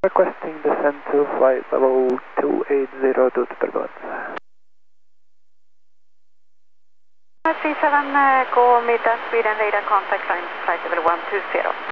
Requesting descent to flight level 280 due to turbulence. 37, go middag, Sweden radar contact line, flight level 120.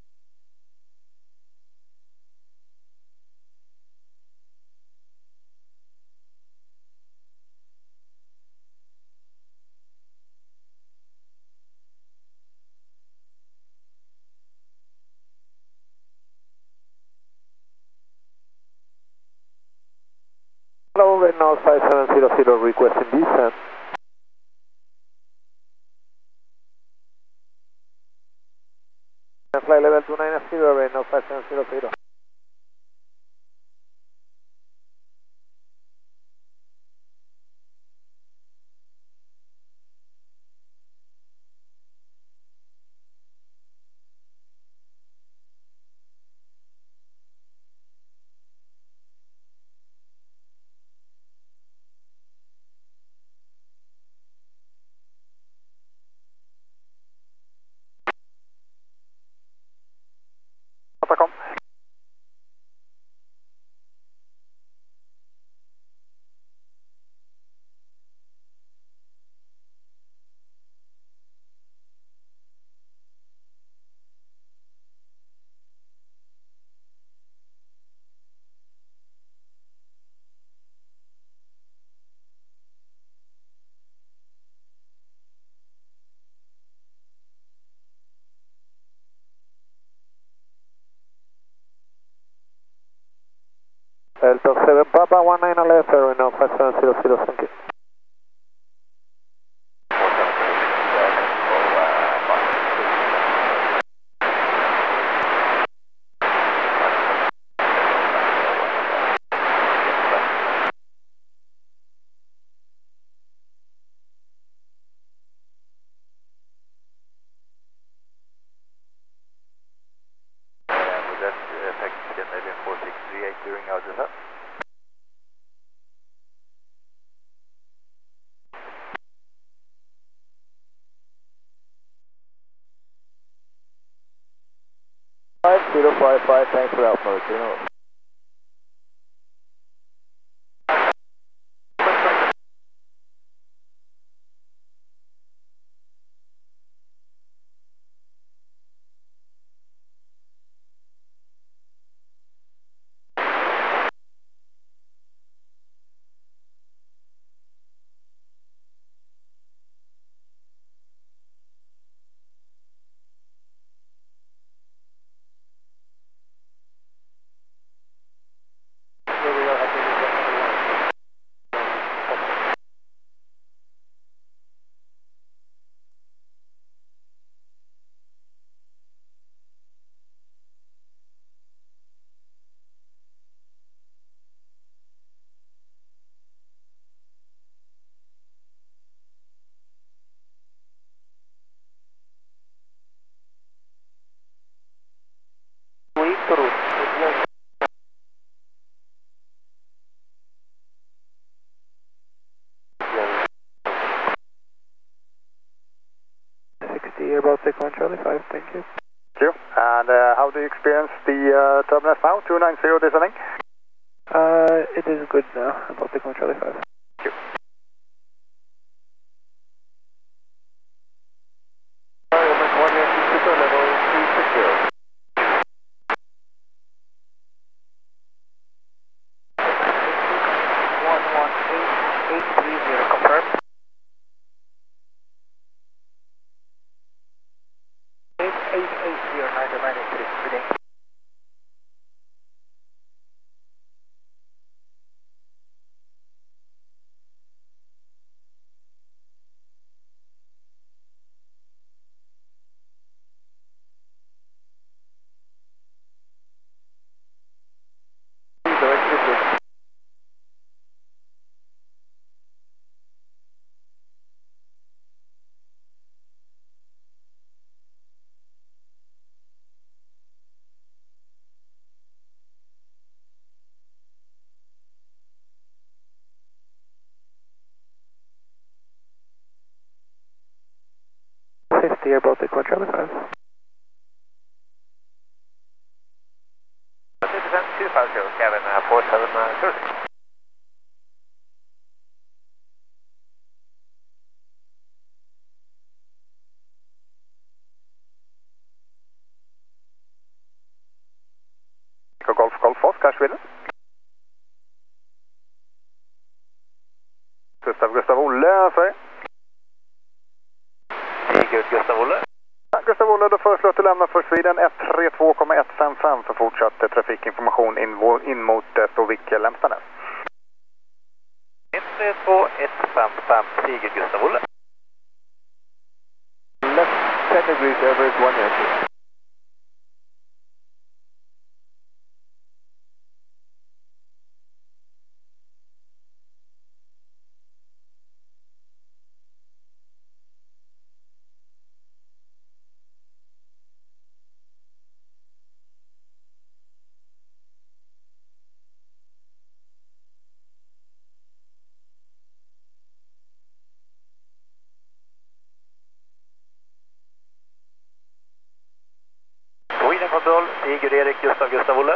Hello, Renault 5700 requesting descent. Flight level 290, Renault 5700. Atacom. Delta 7 Papa 19 left, Renault 5700, thank you. With that effect, get maybe 4638 during our descent. Five 055, thanks for Alpha, Through. 60 about 61 Charlie 5, thank you. Thank you. And how do you experience the turbulence now? 290 descending? It is good now, about 61 Charlie 5. Thank you. Level 360. 118830, confirm. 8880, reading. Air Baltic 1 Charlie 5. Descent Golf, Golf, Oscar, Sweden. Gustav Olle, Sverige. Sigurd, Gustav Olle. Gustav Olle, då föreslår att du lämnar för Sweden 132,155 för fortsatt trafikinformation in mot Storvik, Lämstanäs. 132,155, Sigurd, Gustav Olle. Left 10 degrees, average 1 inch. Sweden control, Sigurd Erik, Gustav Olle.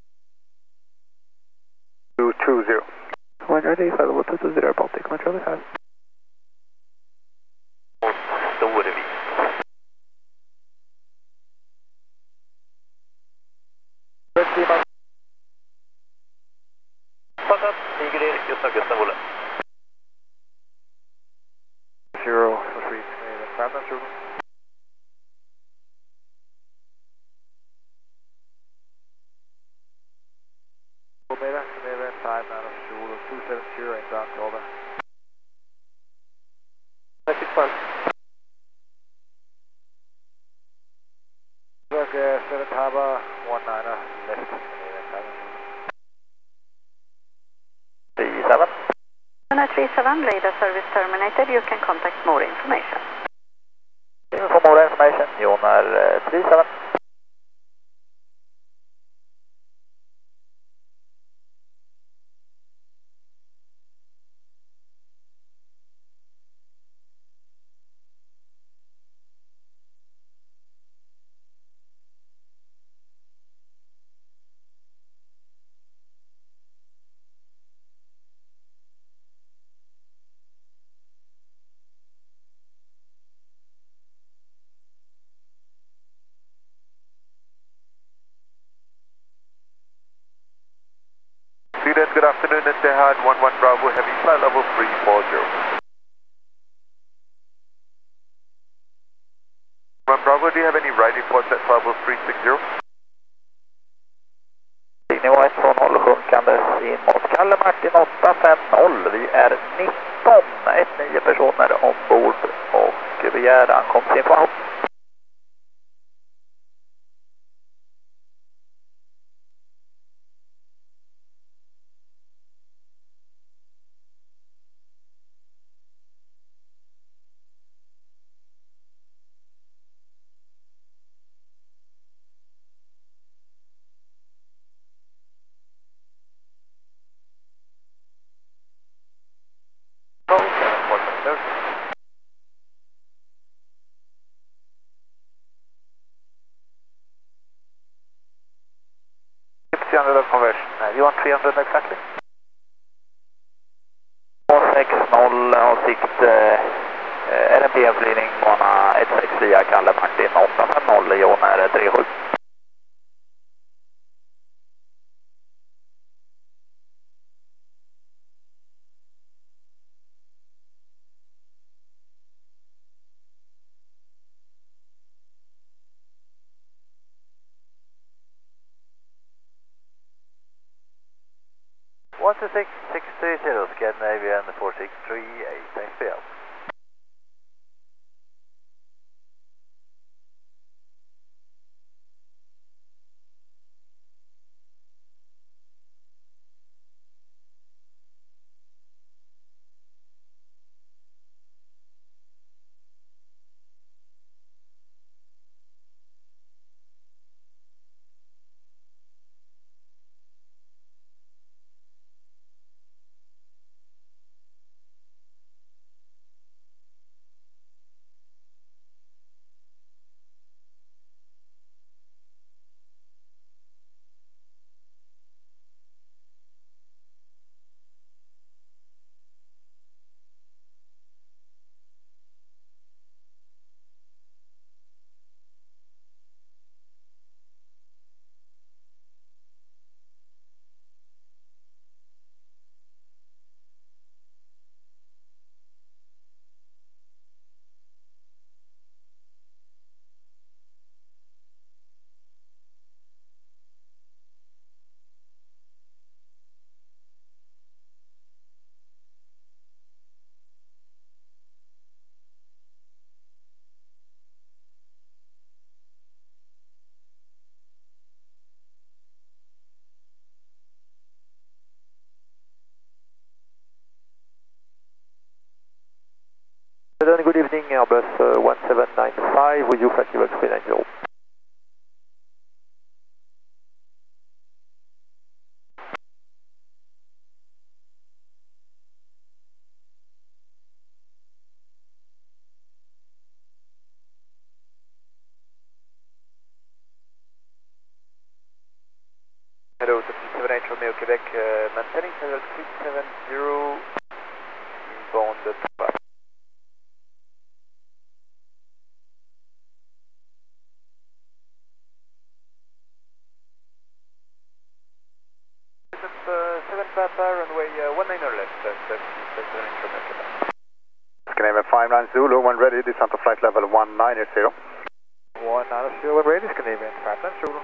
220. When ready, available 220 Baltic, control ahead. Storvik. Passat, Sigurd Erik, Gustav Olle. 0 for Sweden, Canada, Sugar. Time out of Zulu 270 inbound, over. 612. Look, 7 Haba, 19er, left, 37. 37, radar service terminated. You can contact more information. For more information, Jonar 37. Sweden, good afternoon, Etihad 11 Bravo, heavy flight level 340. 1 Bravo, do you have any right reports at level 360? Nivå 1 från 0 sjunkande in mot Kalle Martin 850. Vi är 19 personer ombord och begär ankomstinformation. Conversion. You want 300 exactly? 260 har sikt RMP-flygning bana 16 via Kalle Martin 850, Jonar 37. One to 630, Scandinavian 4638, thanks for help. Good evening, Airbus 1795 with you, flight level 390. Hello, 778 Romeo Quebec, maintaining level 370, inbound Tapa. Seven Papa, runway 19 left, 778 Romeo Quebec. Scandinavian 59 Zulu, when ready, descent to flight level 190. 190 when ready, Scandinavian 59 Zulu.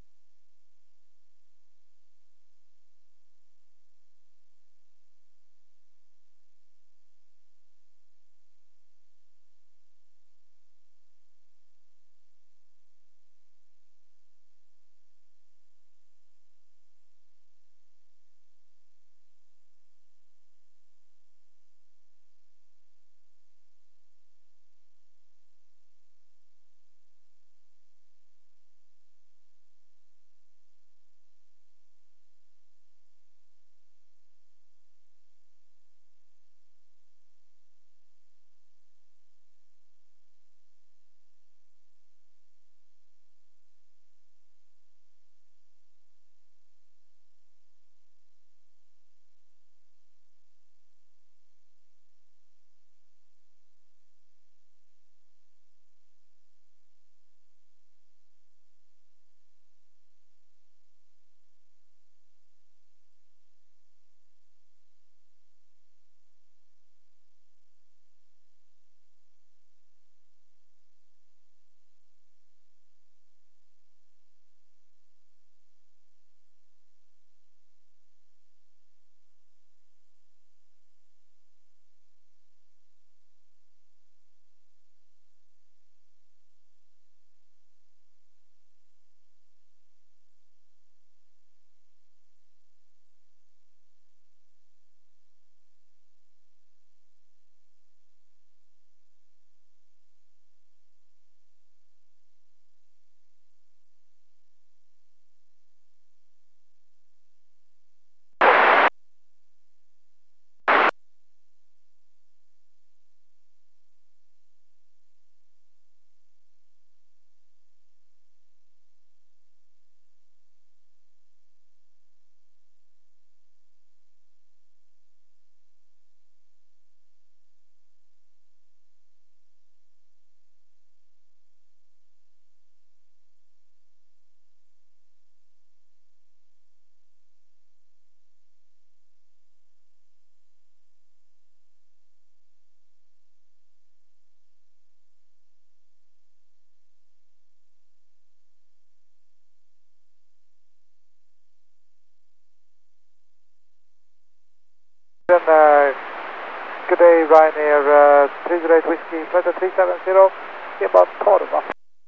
Good day, Ryanair 308 Whiskey, flight 370, inbound Torva.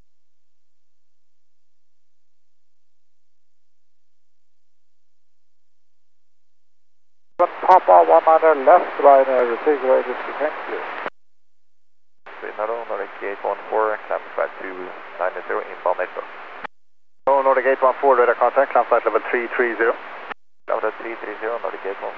Papa 100 left, Ryanair 308 Whiskey, thank you. Nordic Gate 14, climb flight 290, inbound network. Nordic Gate 14, radar contact, climb flight level 330. Level 330, Nordic Gate 14.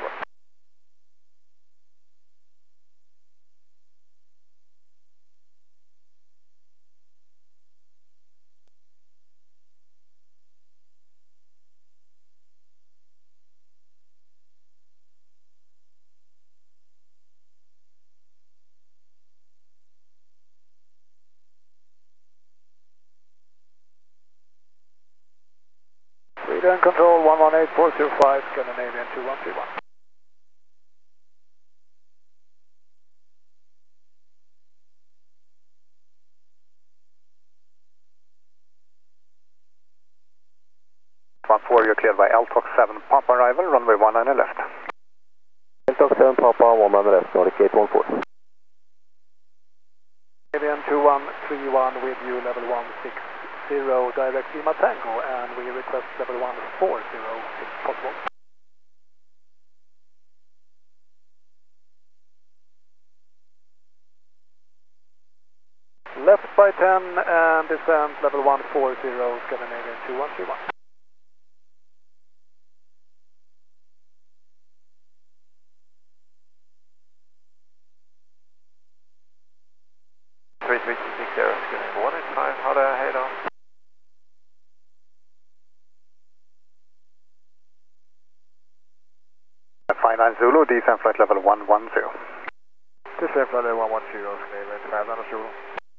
Sweden Control 118405, Scandinavian 2131. You're cleared by LTOC 7 Papa arrival, runway 19 left. LTOC 7 Papa 19 left, Nordic Gate 14. Scandinavian 2131 with you, level 160, direct Lima Tango, and we request level 140 if possible. right 10 and descent level 140, Scandinavian 2131. How do I head on? Fine 9 Zulu, descent flight level 110. Descent flight level 110, Scandinavian 5 Zulu.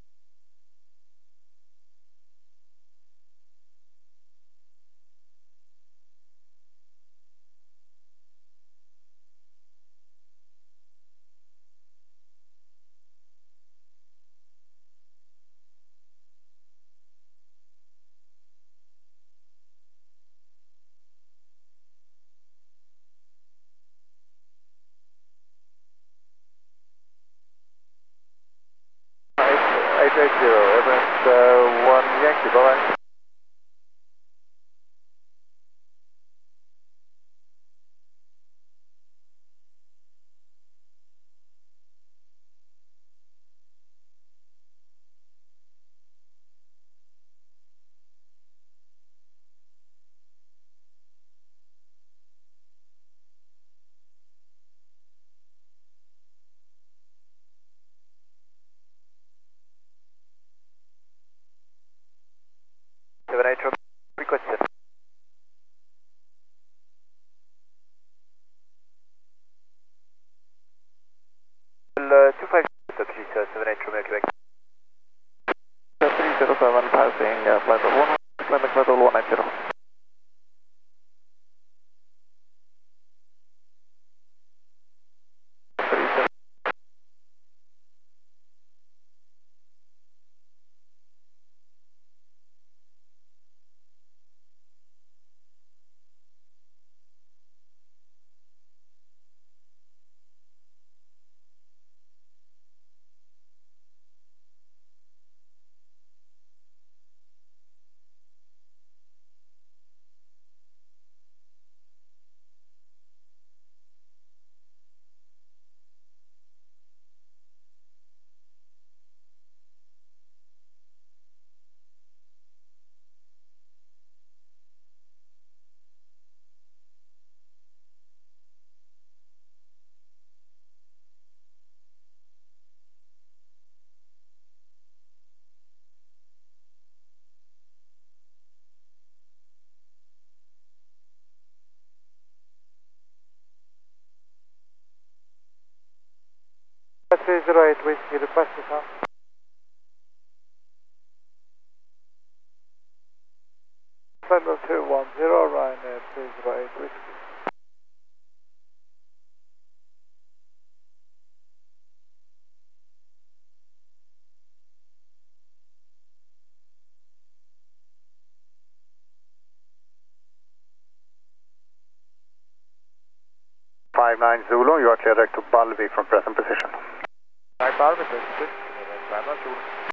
Everest 1 Yankee, bye-bye. Requested. 25 Turkish 78 Romeo Quebec. 307 passing flight level 1, climbing flight level 190. That's 308 Whiskey, request is on. Flight level 210, Ryanair 308 Whiskey. Five 9 Zulu, you are clear direct to Balvi from present position. Right, Balvi, 36, 5 Zulu.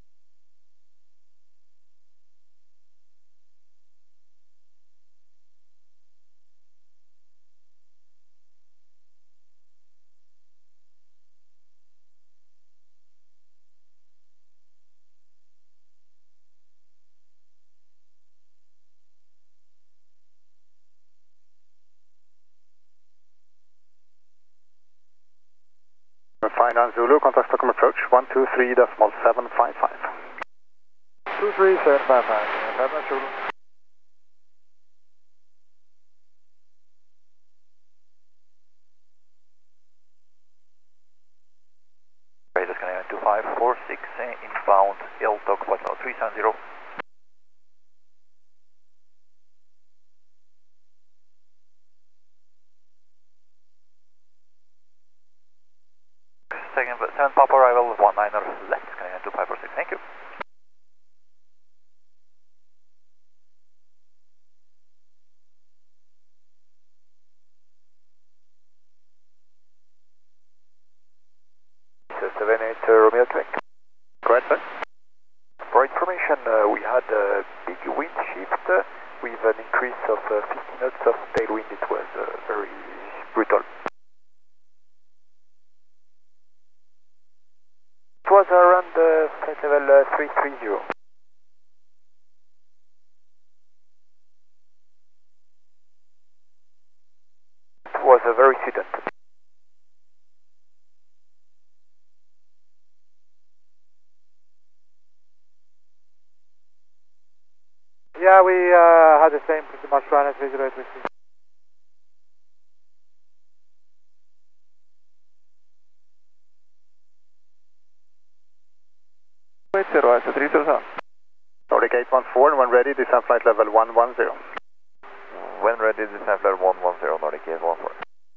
Fine 9 Zulu, contact Stockholm approach 123.755. 23755, 5 Zulu. Right, that's going to 2546 inbound LTOC flight level 370. Second, 7 Papa arrival, 19er left, going to 2546, thank you. Romeo Quebec. Go ahead, sir. For information, we had a big wind shift with an increase of 50 knots of tailwind. It was very brutal. It was around flight level 330. It was a very sudden. Yeah, we had the same pretty much run at 308 whiskey. It's 3000. Nordic 814, when ready, descend flight level 110. When ready, descend level 110, Nordic 814.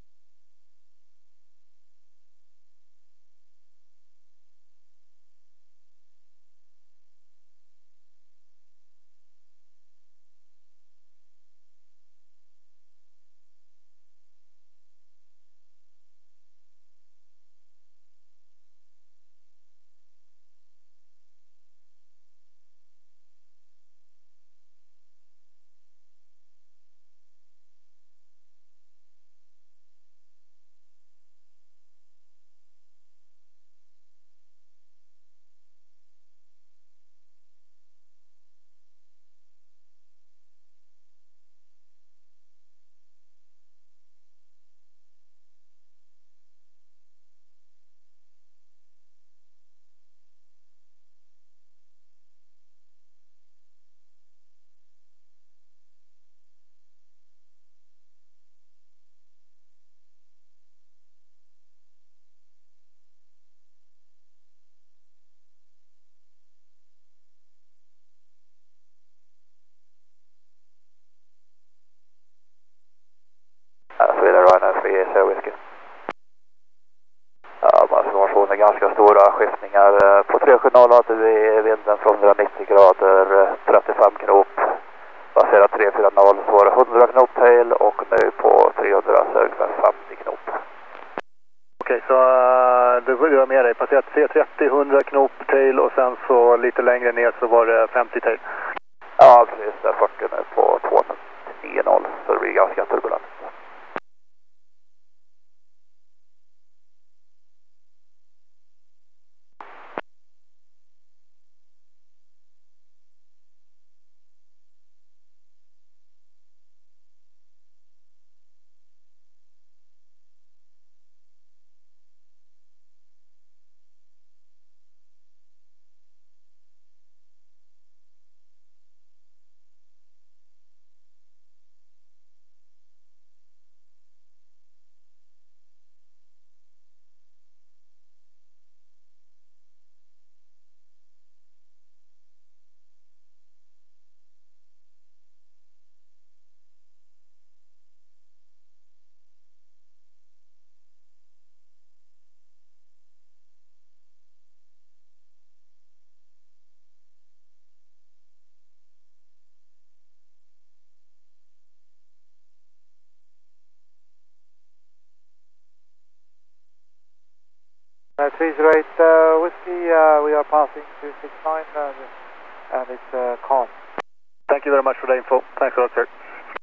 3 whisky. Information är ganska stora skiftningar. På 370 hade vi vinden från 190 grader, 35 knop. Baserat 340 så var det 100 knop tail och nu på 300 så är det ungefär 50 knop. Okej, så du var med dig. Passerat 330, 100 knop tail och sen så lite längre ner så var det 50 tail. Ja, precis. Det är 40 nu på 290 så det blir ganska turbulent. Trees whiskey, we are passing 269 and it's calm. Thank you very much for the info. Thanks a lot, sir.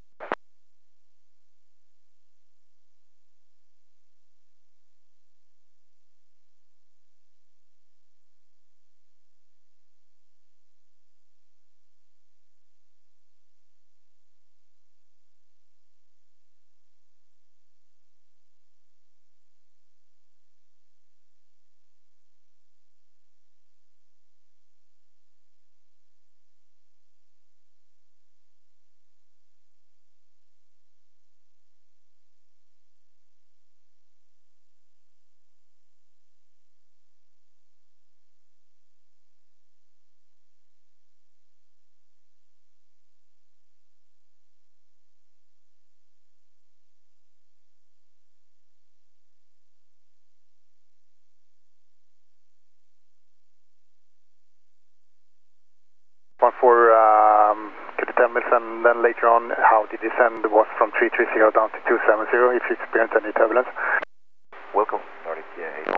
Could you tell me then later on how the descent was from 330 down to 270 if you experienced any turbulence? Welcome, Nordic 814.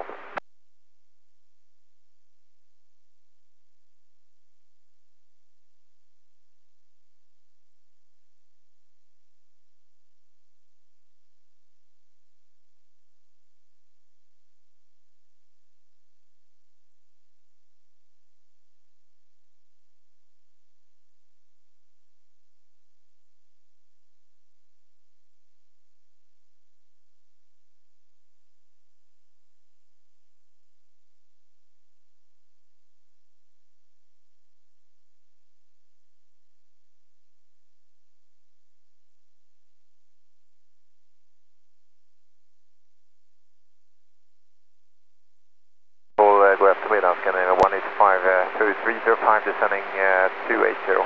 running 280.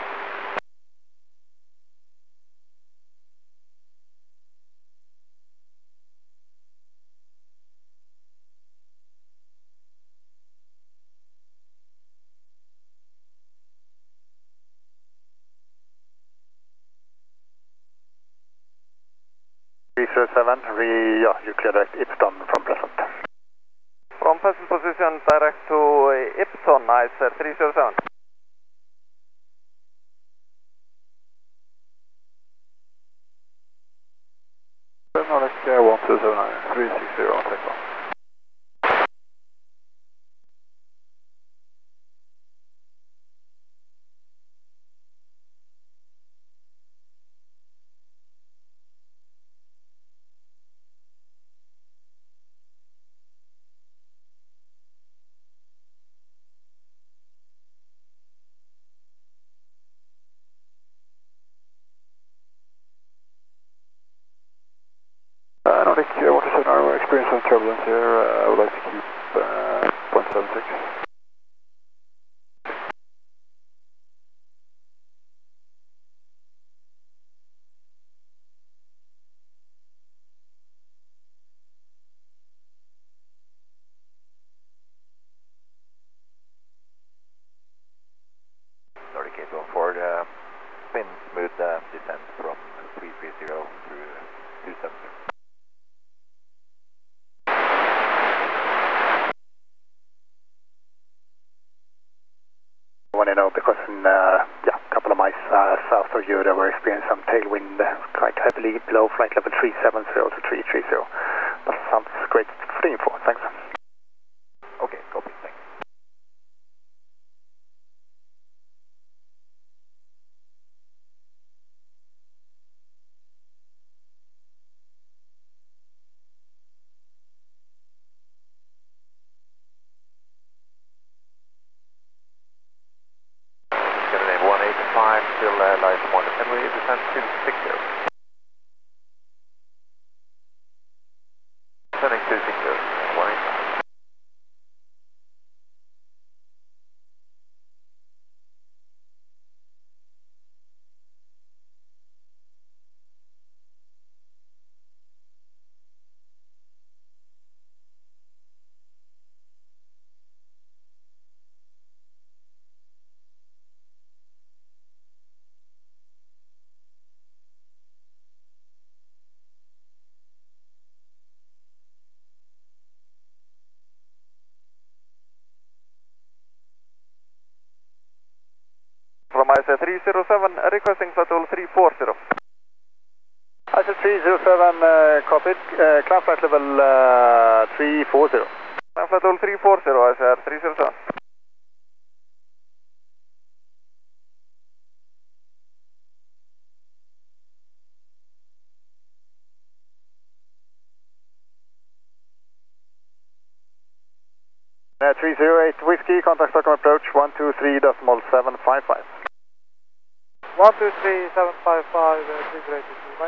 You clear direct Ipston from present. From present position direct to Ipston, nice 307. Nordic 1279, 360 on takeoff. Nordic 129, we're experiencing some turbulence here. I would like to keep 0.76. Nordic 814, spin smooth descent from 330 through 270. Want to know because in a couple of miles south of you they were experiencing some tailwind quite heavily below flight level 370 to 330. That sounds great for the info. Thanks. Okay, copy. Thanks. Scandinavian 185, still light 1 headway, descent 260. Descending 260, 185. From IC 307, requesting Flight 340. IC 307, copied. Climb flight level 340. Climb Flight 340, ICR 307. Uh, 308 Whiskey, contact Stockholm approach 123.755. 123.755, 308 Whiskey, bye.